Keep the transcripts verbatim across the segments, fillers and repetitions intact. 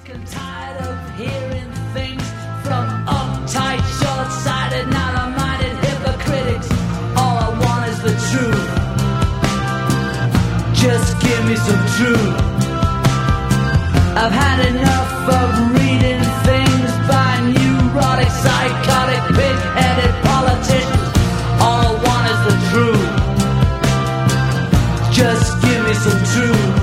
I'm tired of hearing things from uptight, short-sighted, narrow-minded hypocrites. All I want is the truth. Just give me some truth. I've had enough of reading things by neurotic, psychotic, pig-headed politicians. All I want is the truth. Just give me some truth.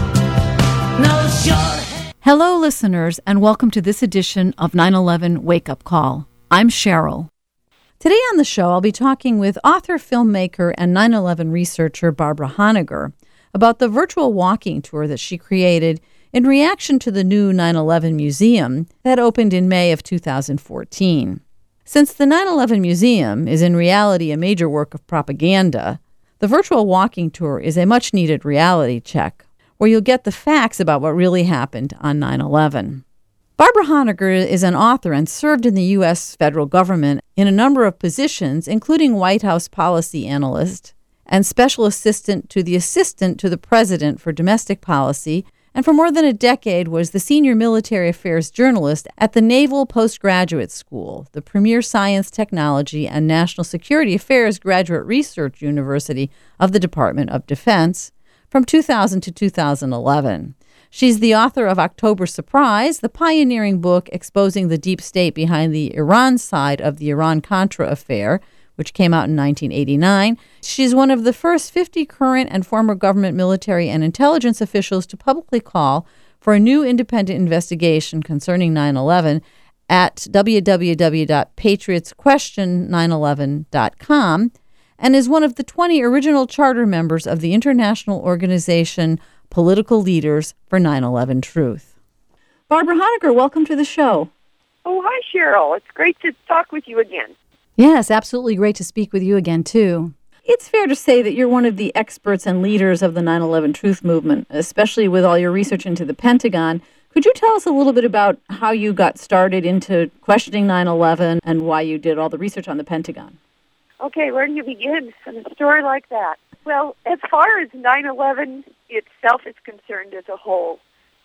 No short. Hello, listeners, and welcome to this edition of nine eleven Wake Up Call. I'm Cheryl. Today on the show, I'll be talking with author, filmmaker, and nine eleven researcher Barbara Honegger about the virtual walking tour that she created in reaction to the new nine eleven Museum that opened in May of two thousand fourteen. Since the nine eleven Museum is in reality a major work of propaganda, the virtual walking tour is a much-needed reality check, where you'll get the facts about what really happened on nine eleven. Barbara Honegger is an author and served in the U S federal government in a number of positions, including White House policy analyst and special assistant to the assistant to the president for domestic policy, and for more than a decade was the senior military affairs journalist at the Naval Postgraduate School, the premier science, technology, and national security affairs graduate research university of the Department of Defense, from two thousand to two thousand eleven. She's the author of October Surprise, the pioneering book exposing the deep state behind the Iran side of the Iran-Contra affair, which came out in nineteen eighty-nine. She's one of the first fifty current and former government military and intelligence officials to publicly call for a new independent investigation concerning nine eleven at w w w dot patriots question nine eleven dot com, and is one of the twenty original charter members of the international organization Political Leaders for nine eleven Truth. Barbara Honegger, welcome to the show. Oh, hi, Cheryl. It's great to talk with you again. Yes, absolutely great to speak with you again, too. It's fair to say that you're one of the experts and leaders of the nine eleven Truth movement, especially with all your research into the Pentagon. Could you tell us a little bit about how you got started into questioning nine eleven and why you did all the research on the Pentagon? Okay, where do you begin in a story like that? Well, as far as nine eleven itself is concerned as a whole,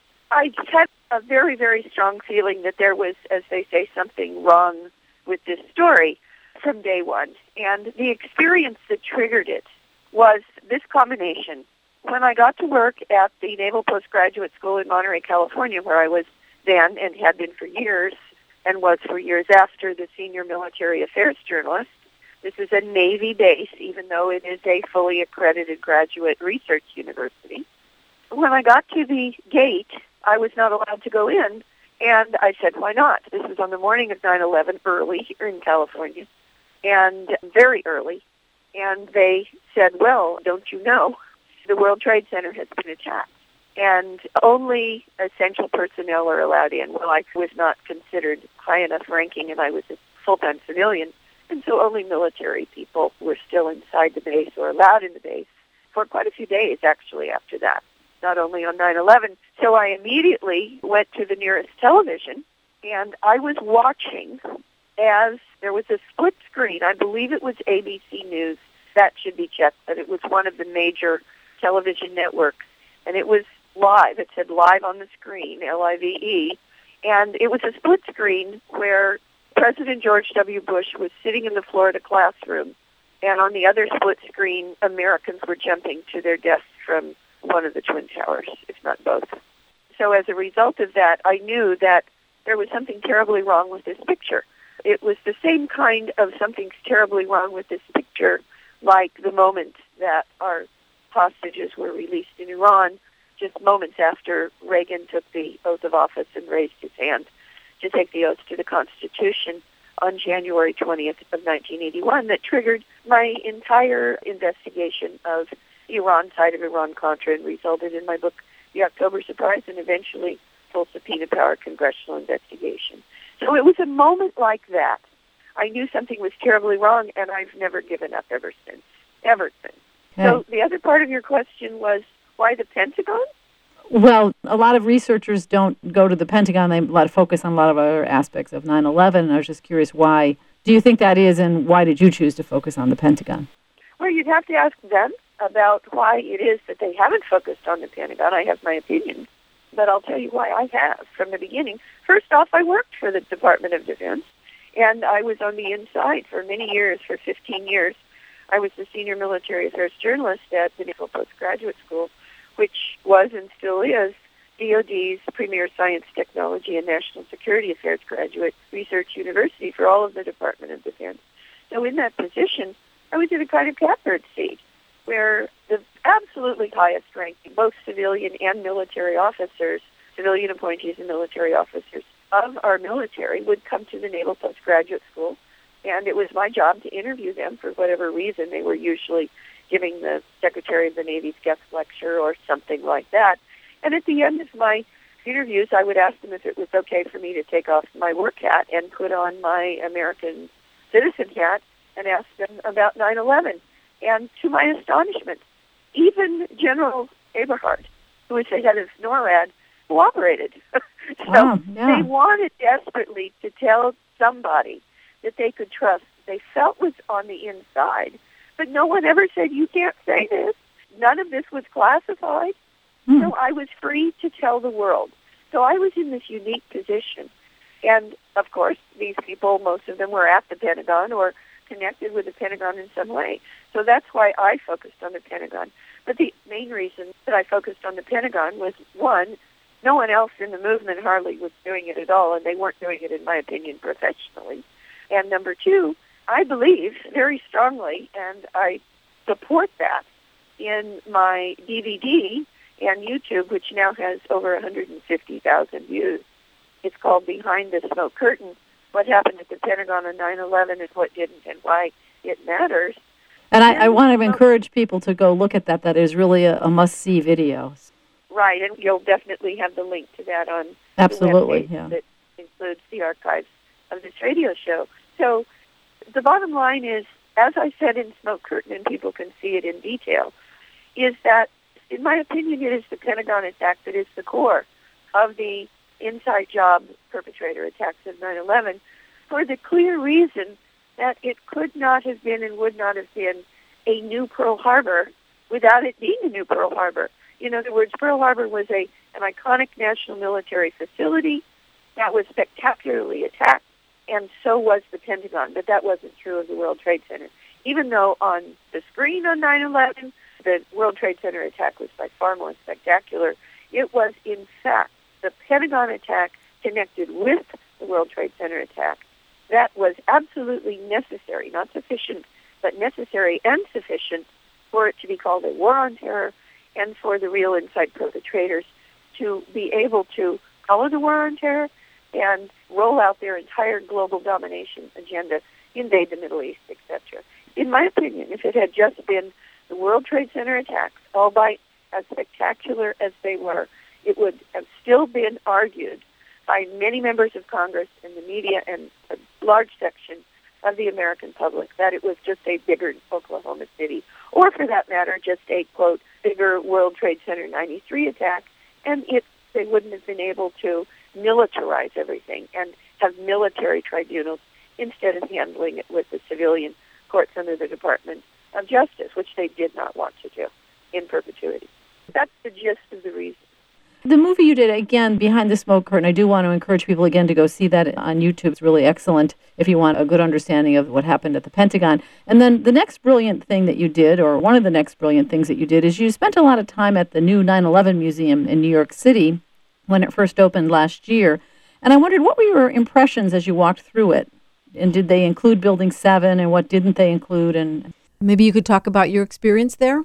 I just had a very, very strong feeling that there was, as they say, something wrong with this story from day one. And the experience that triggered it was this combination. When I got to work at the Naval Postgraduate School in Monterey, California, where I was then and had been for years and was for years after the senior military affairs journalist, this is a Navy base, even though it is a fully accredited graduate research university. When I got to the gate, I was not allowed to go in, and I said, why not? This was on the morning of nine eleven, early here in California, and very early. And they said, well, don't you know, the World Trade Center has been attacked, and only essential personnel are allowed in. Well, I was not considered high enough ranking, and I was a full-time civilian. And so only military people were still inside the base or allowed in the base for quite a few days, actually, after that, not only on nine eleven. So I immediately went to the nearest television, and I was watching as there was a split screen. I believe it was A B C News. That should be checked, but it was one of the major television networks. And it was live. It said live on the screen, L I V E. And it was a split screen where President George W. Bush was sitting in the Florida classroom, and on the other split screen, Americans were jumping to their deaths from one of the Twin Towers, if not both. So as a result of that, I knew that there was something terribly wrong with this picture. It was the same kind of something's terribly wrong with this picture, like the moment that our hostages were released in Iran, just moments after Reagan took the oath of office and raised his hand to take the oath to the Constitution on January twentieth of nineteen eighty-one, that triggered my entire investigation of the Iran side of Iran-Contra and resulted in my book, The October Surprise, and eventually full subpoena power congressional investigation. So it was a moment like that. I knew something was terribly wrong, and I've never given up ever since, ever since. Okay. So the other part of your question was, why the Pentagon? Well, a lot of researchers don't go to the Pentagon. They have a lot of focus on a lot of other aspects of nine eleven, and I was just curious why. Do you think that is, and why did you choose to focus on the Pentagon? Well, you'd have to ask them about why it is that they haven't focused on the Pentagon. I have my opinion. but I'll tell you why I have from the beginning. First off, I worked for the Department of Defense, and I was on the inside for many years, for fifteen years. I was the senior military affairs journalist at the Naval Postgraduate School, which was and still is D O D's premier science, technology, and national security affairs graduate research university for all of the Department of Defense. So in that position, I was in a kind of catbird seat where the absolutely highest ranking, both civilian and military officers, civilian appointees and military officers of our military would come to the Naval Postgraduate School, and it was my job to interview them for whatever reason. They were usually giving the Secretary of the Navy's guest lecture or something like that. And at the end of my interviews, I would ask them if it was okay for me to take off my work hat and put on my American citizen hat and ask them about nine eleven. And to my astonishment, even General Eberhard, who was the head of NORAD, cooperated. so wow, yeah. They wanted desperately to tell somebody that they could trust, they felt was on the inside. But no one ever said, you can't say this. None of this was classified. Hmm. So I was free to tell the world. So I was in this unique position. And, of course, these people, most of them were at the Pentagon or connected with the Pentagon in some way. So that's why I focused on the Pentagon. But the main reason that I focused on the Pentagon was, one, no one else in the movement hardly was doing it at all, and they weren't doing it, in my opinion, professionally. And number two, I believe very strongly, and I support that in my D V D and YouTube, which now has over one hundred fifty thousand views. It's called Behind the Smoke Curtain, What Happened at the Pentagon on nine eleven and What Didn't and Why It Matters. And I, I want to encourage people to go look at that. That is really a, a must-see video. Right, and you'll definitely have the link to that on Absolutely, the webpage yeah. that includes the archives of this radio show. So the bottom line is, as I said in Smoke Curtain, and people can see it in detail, is that, in my opinion, it is the Pentagon attack that is the core of the inside job perpetrator attacks of nine eleven, for the clear reason that it could not have been and would not have been a new Pearl Harbor without it being a new Pearl Harbor. In other words, Pearl Harbor was a an iconic national military facility that was spectacularly attacked, and so was the Pentagon, but that wasn't true of the World Trade Center. Even though on the screen on nine eleven, the World Trade Center attack was by far more spectacular, it was, in fact, the Pentagon attack connected with the World Trade Center attack that was absolutely necessary, not sufficient, but necessary and sufficient for it to be called a war on terror and for the real inside perpetrators to be able to follow the war on terror and roll out their entire global domination agenda, invade the Middle East, et cetera. In my opinion, if it had just been the World Trade Center attacks, albeit as spectacular as they were, it would have still been argued by many members of Congress and the media and a large section of the American public that it was just a bigger Oklahoma City, or for that matter, just a, quote, bigger World Trade Center ninety-three attack, and it they wouldn't have been able to militarize everything and have military tribunals instead of handling it with the civilian courts under the Department of Justice, which they did not want to do in perpetuity. That's the gist of the reason. The movie you did, again, Behind the Smoke Curtain, I do want to encourage people, again, to go see that on YouTube. It's really excellent if you want a good understanding of what happened at the Pentagon. And then the next brilliant thing that you did, or one of the next brilliant things that you did, is you spent a lot of time at the new nine eleven Museum in New York City when it first opened last year. And I wondered, what were your impressions as you walked through it? And did they include Building seven, and what didn't they include? And maybe you could talk about your experience there?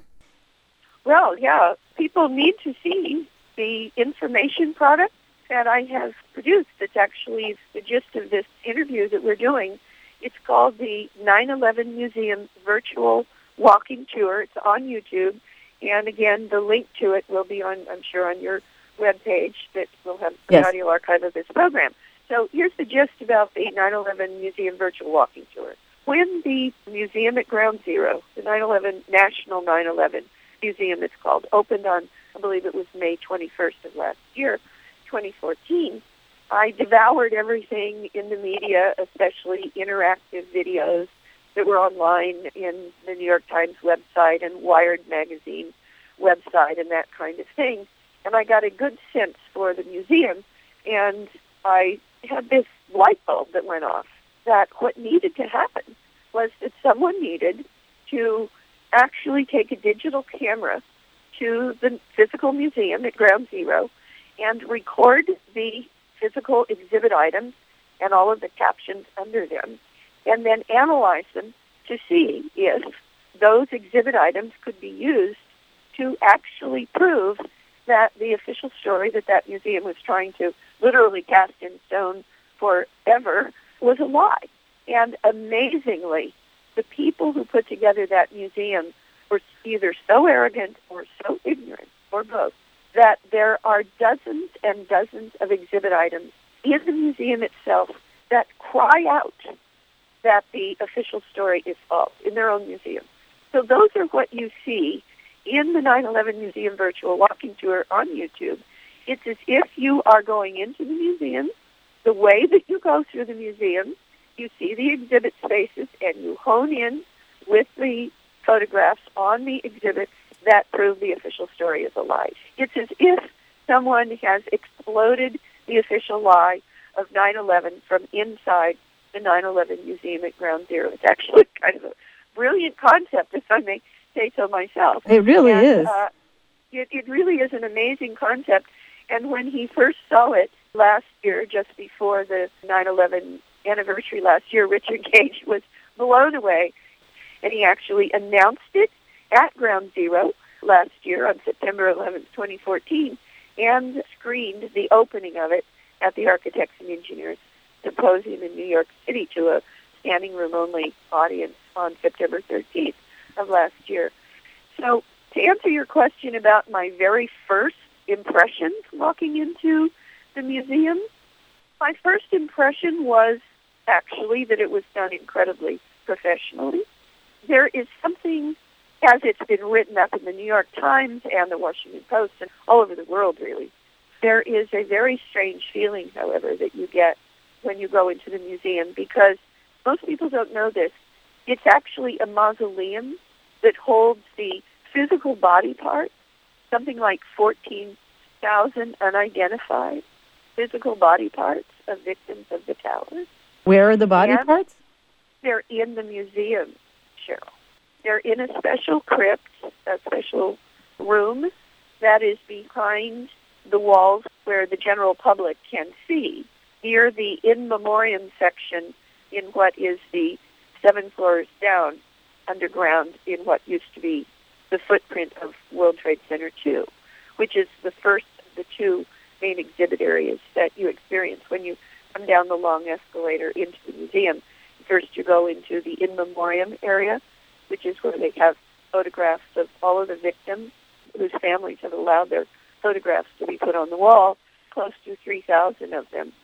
Well, yeah, people need to see the information product that I have produced. It's actually the gist of this interview that we're doing. It's called the nine eleven Museum Virtual Walking Tour. It's on YouTube. And again, the link to it will be on, I'm sure, on your webpage that will have the Yes. audio archive of this program. So here's the gist about the nine eleven Museum Virtual Walking Tour. When the museum at Ground Zero, the nine eleven National nine eleven Museum it's called, opened on, I believe it was May twenty-first of last year, twenty fourteen, I devoured everything in the media, especially interactive videos that were online in the New York Times website and Wired magazine website and that kind of thing. and I got a good sense for the museum, and I had this light bulb that went off that what needed to happen was that someone needed to actually take a digital camera to the physical museum at Ground Zero and record the physical exhibit items and all of the captions under them, and then analyze them to see if those exhibit items could be used to actually prove that the official story that that museum was trying to literally cast in stone forever was a lie. And amazingly, the people who put together that museum were either so arrogant or so ignorant, or both, that there are dozens and dozens of exhibit items in the museum itself that cry out that the official story is false in their own museum. So those are what you see in the nine eleven Museum Virtual Walking Tour on YouTube. It's as if you are going into the museum, the way that you go through the museum, you see the exhibit spaces, and you hone in with the photographs on the exhibits that prove the official story is a lie. It's as if someone has exploded the official lie of nine eleven from inside the nine eleven Museum at Ground Zero. It's actually kind of a brilliant concept, if I may say so myself. It really and, is. Uh, it, it really is an amazing concept. And when he first saw it last year, just before the nine eleven anniversary last year, Richard Gage was blown away. And he actually announced it at Ground Zero last year on September eleventh, twenty fourteen, and screened the opening of it at the Architects and Engineers Symposium in New York City to a standing room only audience on September thirteenth of last year. So to answer your question about my very first impressions walking into the museum, my first impression was actually that it was done incredibly professionally. There is something, as it's been written up in the New York Times and the Washington Post and all over the world, really, there is a very strange feeling, however, that you get when you go into the museum, because most people don't know this. It's actually a mausoleum that holds the physical body parts, something like fourteen thousand unidentified physical body parts of victims of the towers. Where are the body and parts? They're in the museum, Cheryl. They're in a special crypt, a special room that is behind the walls where the general public can see, near the in memoriam section in what is the seven floors down underground in what used to be the footprint of World Trade Center two, which is the first of the two main exhibit areas that you experience when you come down the long escalator into the museum. First you go into the in memoriam area, which is where they have photographs of all of the victims whose families have allowed their photographs to be put on the wall, close to three thousand of them.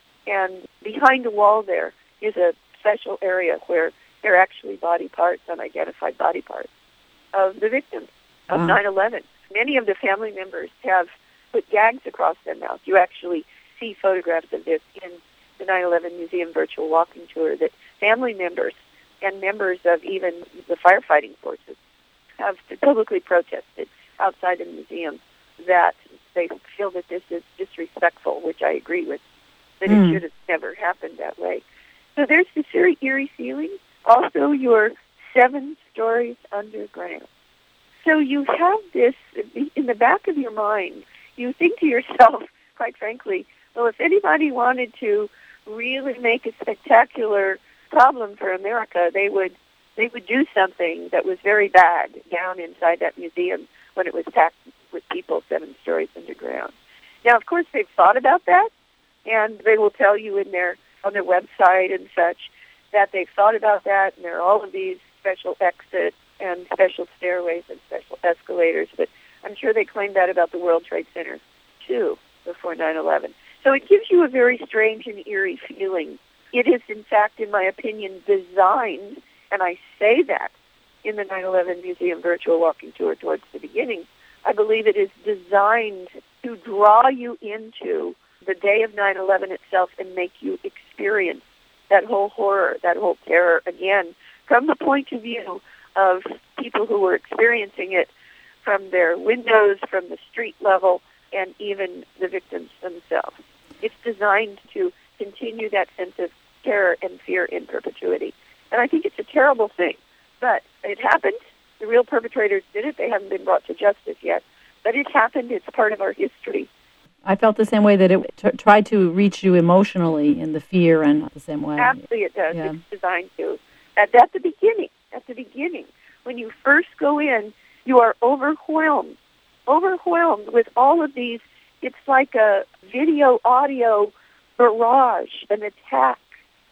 And behind the wall there is a special area where there are actually body parts, unidentified body parts, of the victims of wow. nine eleven. Many of the family members have put gags across their mouth. You actually see photographs of this in the nine eleven Museum Virtual Walking Tour, that family members and members of even the firefighting forces have publicly protested outside the museum that they feel that this is disrespectful, which I agree with, that mm. it should have never happened that way. So there's this very eerie feeling. Also, you're seven stories underground. So you have this in the back of your mind. You think to yourself, quite frankly, well, if anybody wanted to really make a spectacular problem for America, they would they would do something that was very bad down inside that museum when it was packed with people seven stories underground. Now, of course, they've thought about that, and they will tell you in their on their website and such that they've thought about that, and there are all of these special exits and special stairways and special escalators, but I'm sure they claimed that about the World Trade Center, too, before nine eleven. So it gives you a very strange and eerie feeling. It is, in fact, in my opinion, designed, and I say that in the nine eleven Museum Virtual Walking Tour towards the beginning, I believe it is designed to draw you into the day of nine eleven itself and make you experience that whole horror, that whole terror again, from the point of view of people who were experiencing it from their windows, from the street level, and even the victims themselves. It's designed to continue that sense of terror and fear in perpetuity. And I think it's a terrible thing. But it happened. The real perpetrators did it. They haven't been brought to justice yet. But it happened. It's part of our history. I felt the same way, that it t- tried to reach you emotionally in the fear, and the same way. Absolutely it does. Yeah. It's designed to. At, at the beginning, at the beginning, when you first go in, you are overwhelmed, overwhelmed with all of these. It's like a video audio barrage, an attack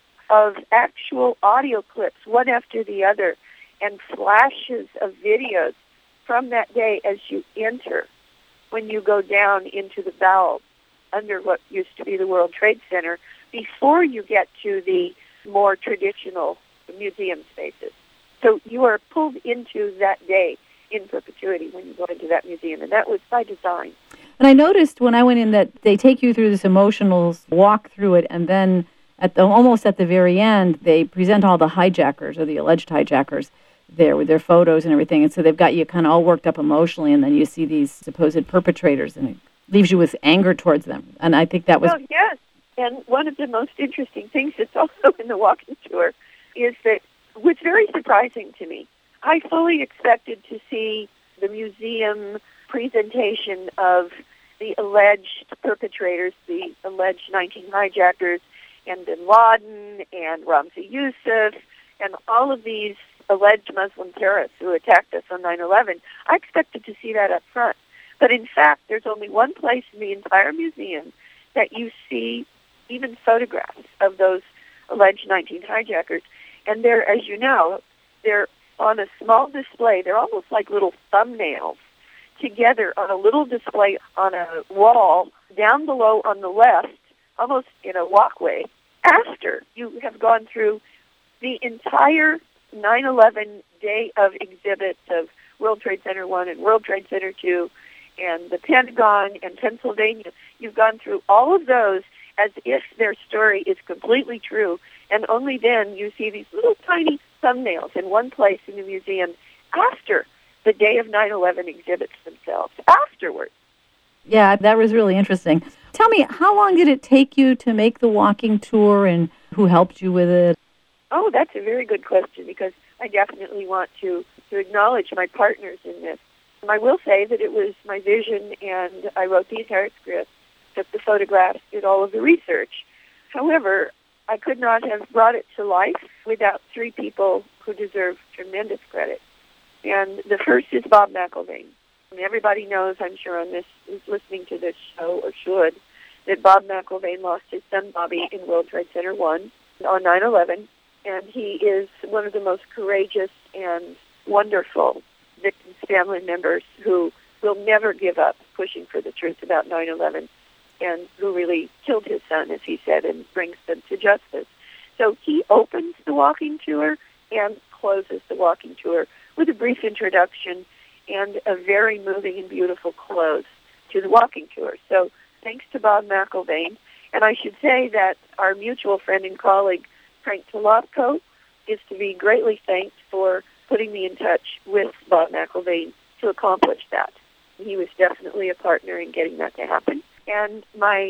of actual audio clips, one after the other, and flashes of videos from that day as you enter. When you go down into the bowels under what used to be the World Trade Center, before you get to the more traditional museum spaces. So you are pulled into that day in perpetuity when you go into that museum, and that was by design. And I noticed when I went in that they take you through this emotional walk through it, and then at the, almost at the very end, they present all the hijackers, or the alleged hijackers, there with their photos and everything. And so they've got you kind of all worked up emotionally, and then you see these supposed perpetrators, and it leaves you with anger towards them. And I think that was... Well, yes. And one of the most interesting things that's also in the walking tour is that what's very surprising to me, I fully expected to see the museum presentation of the alleged perpetrators, the alleged nineteen hijackers, and bin Laden, and Ramzi Youssef, and all of these alleged Muslim terrorists who attacked us on nine eleven. I expected to see that up front. But in fact, there's only one place in the entire museum that you see even photographs of those alleged nineteen hijackers. And they're, as you know, they're on a small display. They're almost like little thumbnails together on a little display on a wall down below on the left, almost in a walkway, after you have gone through the entire nine eleven day of exhibits of World Trade Center one and World Trade Center two and the Pentagon and Pennsylvania. You've gone through all of those as if their story is completely true, and only then you see these little tiny thumbnails in one place in the museum after the day of nine eleven exhibits themselves, afterwards. Yeah, that was really interesting. Tell me, how long did it take you to make the walking tour, and who helped you with it? Oh, that's a very good question, because I definitely want to, to acknowledge my partners in this. I will say that it was my vision, and I wrote the entire script, took the photographs, did all of the research. However, I could not have brought it to life without three people who deserve tremendous credit. And the first is Bob McIlvaine. And everybody knows, I'm sure, on this, who's listening to this show, or should, that Bob McIlvaine lost his son Bobby in World Trade Center one on nine eleven. And he is one of the most courageous and wonderful victims' family members who will never give up pushing for the truth about nine eleven, and who really killed his son, as he said, and brings them to justice. So he opens the walking tour and closes the walking tour with a brief introduction and a very moving and beautiful close to the walking tour. So thanks to Bob McIlvaine. And I should say that our mutual friend and colleague, Frank Tolopko, is to be greatly thanked for putting me in touch with Bob McIlvaine to accomplish that. He was definitely a partner in getting that to happen. And my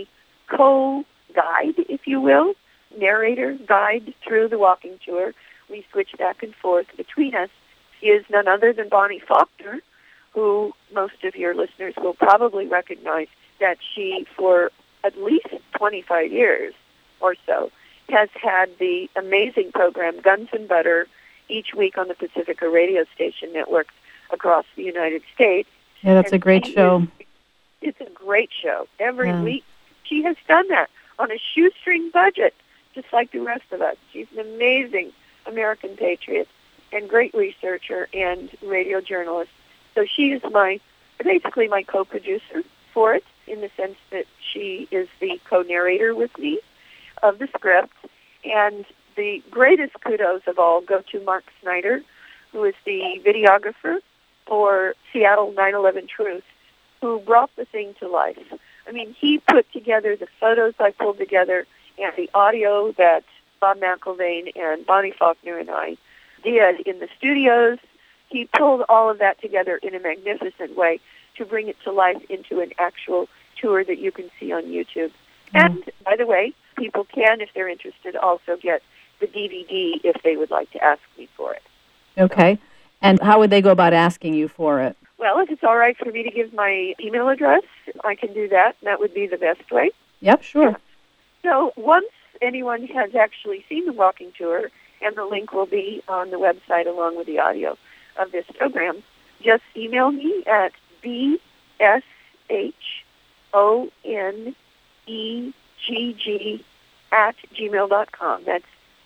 co-guide, if you will, narrator, guide through the walking tour, we switch back and forth between us, is none other than Bonnie Faulkner, who most of your listeners will probably recognize that she, for at least twenty-five years or so, has had the amazing program Guns and Butter each week on the Pacifica radio station networks across the United States. Yeah, that's And a great show. Is, it's a great show. Every Yeah. week she has done that on a shoestring budget, just like the rest of us. She's an amazing American patriot and great researcher and radio journalist. So she is my, basically my co-producer for it, in the sense that she is the co-narrator with me of the script. And the greatest kudos of all go to Mark Snyder, who is the videographer for Seattle nine eleven Truth, who brought the thing to life. I mean, he put together the photos I pulled together and the audio that Bob McIlvaine and Bonnie Faulkner and I did in the studios. He pulled all of that together in a magnificent way to bring it to life into an actual tour that you can see on YouTube. Mm. And, by the way, people can, if they're interested, also get the D V D if they would like to ask me for it. Okay. And how would they go about asking you for it? Well, if it's all right for me to give my email address, I can do that. That would be the best way. Yep, sure. So once anyone has actually seen the walking tour, and the link will be on the website along with the audio of this program, just email me at B S H O N E G G at gmail dot com. That's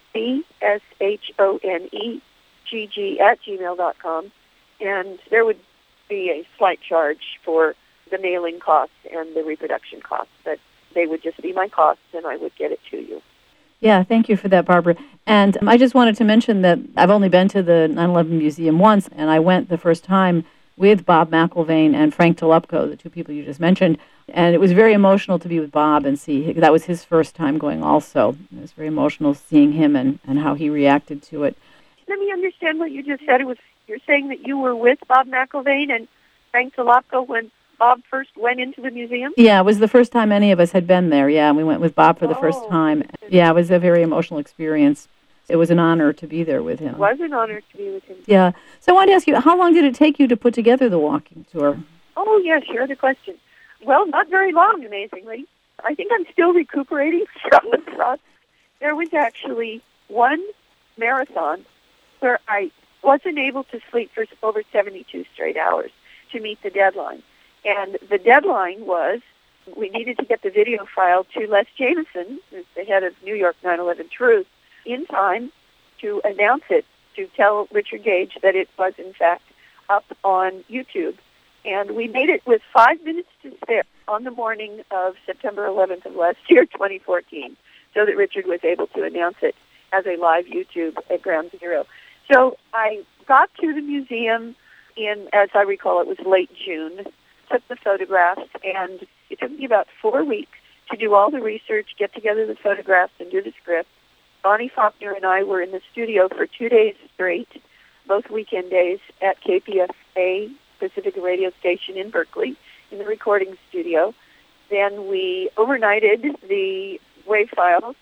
B S H O N E G G at gmail dot com. And there would be a slight charge for the mailing costs and the reproduction costs, but they would just be my costs, and I would get it to you. Yeah, thank you for that, Barbara. And um, I just wanted to mention that I've only been to the nine eleven Museum once, and I went the first time with Bob McIlvaine and Frank Tolupko, the two people you just mentioned, and it was very emotional to be with Bob and see, that was his first time going also. It was very emotional seeing him and, and how he reacted to it. Let me understand what you just said. It was You're saying that you were with Bob McIlvaine and Frank Tolupko when Bob first went into the museum? Yeah, it was the first time any of us had been there, yeah, and we went with Bob for the Oh. first time. Yeah, it was a very emotional experience. It was an honor to be there with him. It was an honor to be with him. Yeah. So I wanted to ask you, how long did it take you to put together the walking tour? Oh, yes, you're the question. Well, not very long, amazingly. I think I'm still recuperating from the process. There was actually one marathon where I wasn't able to sleep for over seventy-two straight hours to meet the deadline. And the deadline was we needed to get the video file to Les Jameson, who's the head of New York nine eleven Truth, in time to announce it, to tell Richard Gage that it was, in fact, up on YouTube. And we made it with five minutes to spare on the morning of September eleventh of last year, twenty fourteen, so that Richard was able to announce it as a live YouTube at Ground Zero. So I got to the museum in, as I recall, it was late June, took the photographs, and it took me about four weeks to do all the research, get together the photographs, and do the script. Bonnie Faulkner and I were in the studio for two days straight, both weekend days, at K P F A, Pacific Radio Station in Berkeley, in the recording studio. Then we overnighted the WAV files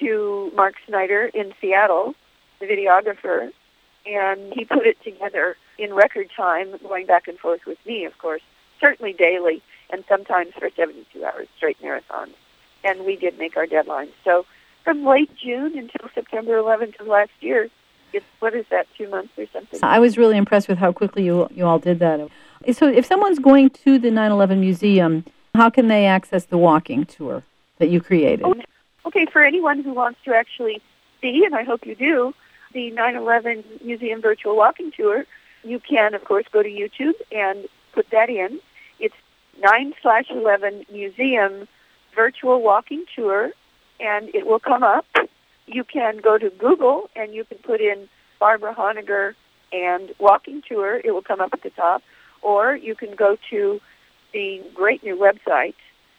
to Mark Snyder in Seattle, the videographer, and he put it together in record time, going back and forth with me, of course, certainly daily, and sometimes for seventy-two hours straight marathons. And we did make our deadline. So from late June until September eleventh of last year, it's, what is that, two months or something? I was really impressed with how quickly you you all did that. So if someone's going to the nine eleven Museum, how can they access the walking tour that you created? Oh, okay, for anyone who wants to actually see, and I hope you do, the nine eleven Museum Virtual Walking Tour, you can, of course, go to YouTube and put that in. It's nine slash eleven Museum Virtual Walking Tour, and it will come up. You can go to Google, and you can put in Barbara Honegger and Walking Tour. It will come up at the top. Or you can go to the great new website,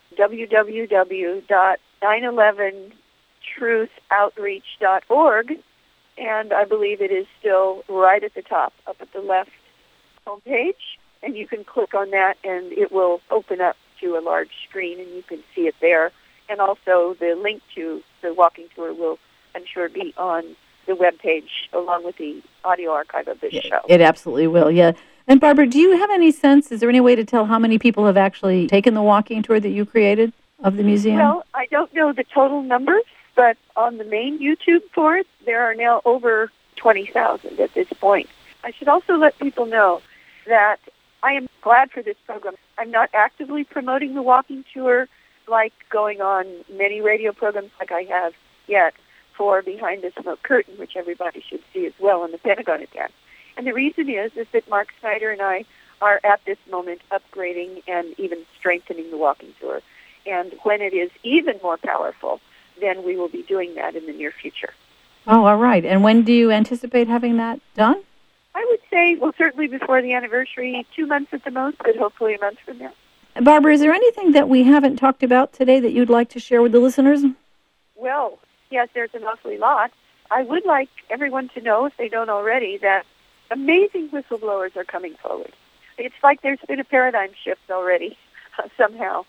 w w w dot nine eleven truth outreach dot org, and I believe it is still right at the top, up at the left homepage, and you can click on that, and it will open up to a large screen, and you can see it there. And also the link to the walking tour will, I'm sure, be on the webpage along with the audio archive of this Yeah, show. it absolutely will, yeah. And Barbara, do you have any sense, is there any way to tell how many people have actually taken the walking tour that you created of the museum? Well, I don't know the total numbers, but on the main YouTube for it, there are now over twenty thousand at this point. I should also let people know that I am glad for this program. I'm not actively promoting the walking tour like going on many radio programs like I have yet for Behind the Smoke Curtain, which everybody should see as well on the Pentagon attack. And the reason is, is that Mark Snyder and I are at this moment upgrading and even strengthening the walking tour. And when it is even more powerful, then we will be doing that in the near future. Oh, all right. And when do you anticipate having that done? I would say, well, certainly before the anniversary, two months at the most, but hopefully a month from now. Barbara, is there anything that we haven't talked about today that you'd like to share with the listeners? Well, yes, there's an awfully lot. I would like everyone to know, if they don't already, that amazing whistleblowers are coming forward. It's like there's been a paradigm shift already, uh, somehow.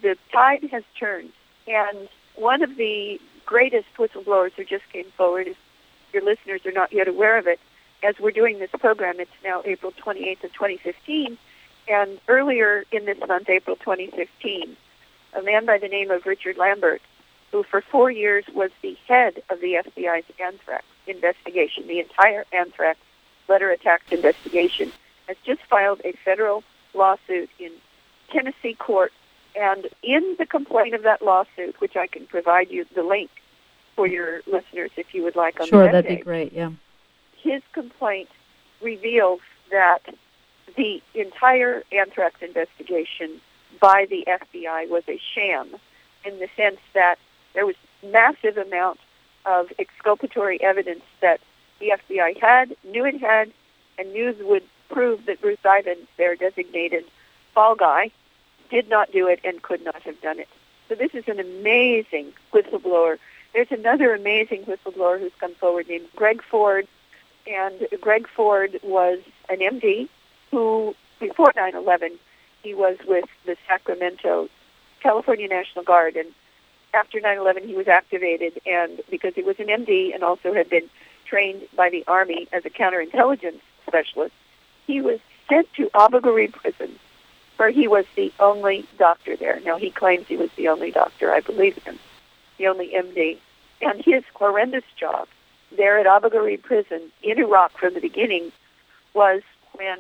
the tide has turned. And one of the greatest whistleblowers who just came forward, if your listeners are not yet aware of it, as we're doing this program, it's now April twenty-eighth of twenty fifteen, and earlier in this month, April twenty fifteen, a man by the name of Richard Lambert, who for four years was the head of the F B I's anthrax investigation, the entire anthrax letter attacks investigation, has just filed a federal lawsuit in Tennessee court. And in the complaint of that lawsuit, which I can provide you the link for your listeners if you would like on sure, the that'd webpage, be great, yeah. his complaint reveals that the entire anthrax investigation by the F B I was a sham, in the sense that there was massive amount of exculpatory evidence that the F B I had, knew it had, and knew would prove that Bruce Ivins, their designated fall guy, did not do it and could not have done it. So this is an amazing whistleblower. There's another amazing whistleblower who's come forward named Greg Ford, and Greg Ford was an M D who, before nine eleven, he was with the Sacramento California National Guard, and after nine eleven he was activated, and because he was an M D and also had been trained by the Army as a counterintelligence specialist, he was sent to Abu Ghraib prison, where he was the only doctor there. Now, he claims he was the only doctor. I believe him. The only M D. And his horrendous job there at Abu Ghraib prison in Iraq from the beginning was when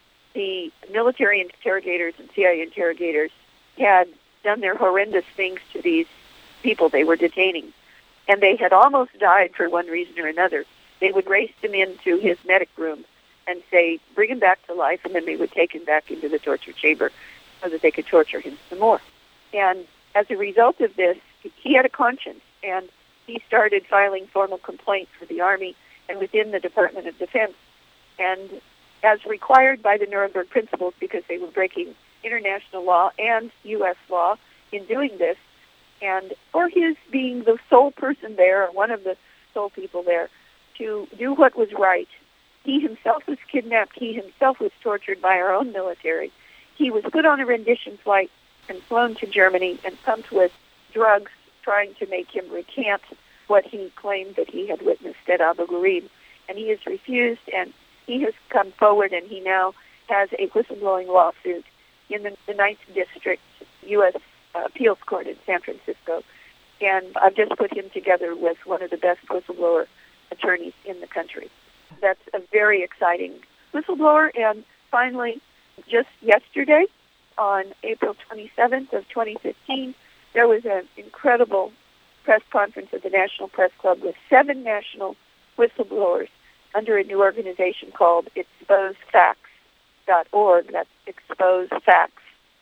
the military interrogators and C I A interrogators had done their horrendous things to these people they were detaining. And they had almost died for one reason or another. They would race them into his medic room and say, bring him back to life, and then they would take him back into the torture chamber so that they could torture him some more. And as a result of this, he had a conscience, and he started filing formal complaints with the Army and within the Department of Defense. And as required by the Nuremberg Principles, because they were breaking international law and U S law in doing this, and for his being the sole person there, or one of the sole people there, to do what was right, he himself was kidnapped. He himself was tortured by our own military. He was put on a rendition flight and flown to Germany and pumped with drugs, trying to make him recant what he claimed that he had witnessed at Abu Ghraib. And he has refused, and he has come forward, and he now has a whistleblowing lawsuit in the, the ninth District U S Uh, Appeals Court in San Francisco. And I've just put him together with one of the best whistleblower attorneys in the country. That's a very exciting whistleblower. And finally, just yesterday, on April twenty-seventh of twenty fifteen, there was an incredible press conference at the National Press Club with seven national whistleblowers under a new organization called expose facts dot org. That's ExposeFacts,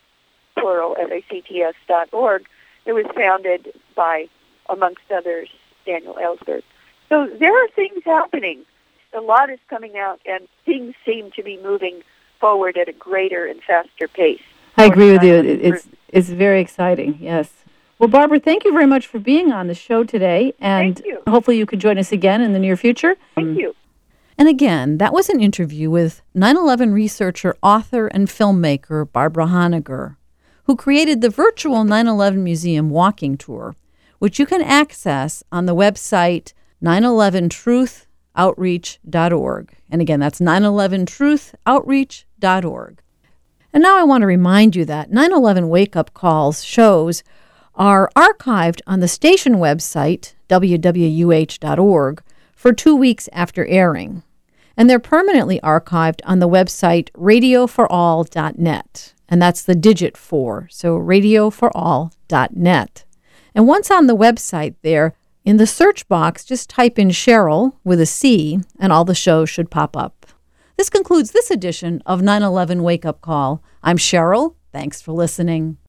plural, F A C T S dot org. It was founded by, amongst others, Daniel Ellsberg. So there are things happening. A lot is coming out, and things seem to be moving forward at a greater and faster pace. I agree with you. It's it's very exciting, yes. Well, Barbara, thank you very much for being on the show today, and Thank you. hopefully you could join us again in the near future. Thank you. And again, that was an interview with nine eleven researcher, author, and filmmaker Barbara Honegger, who created the virtual nine eleven Museum walking tour, which you can access on the website nine eleven truth outreach dot org. And again, that's nine eleven truth outreach dot org. And now I want to remind you that nine eleven Wake Up Calls shows are archived on the station website, w w u h dot org, for two weeks after airing. And they're permanently archived on the website radio for all dot net. And that's the digit four, so radio for all dot net. And once on the website there, in the search box, just type in Cheryl with a C, and all the shows should pop up. This concludes this edition of nine eleven Wake Up Call. I'm Cheryl. Thanks for listening.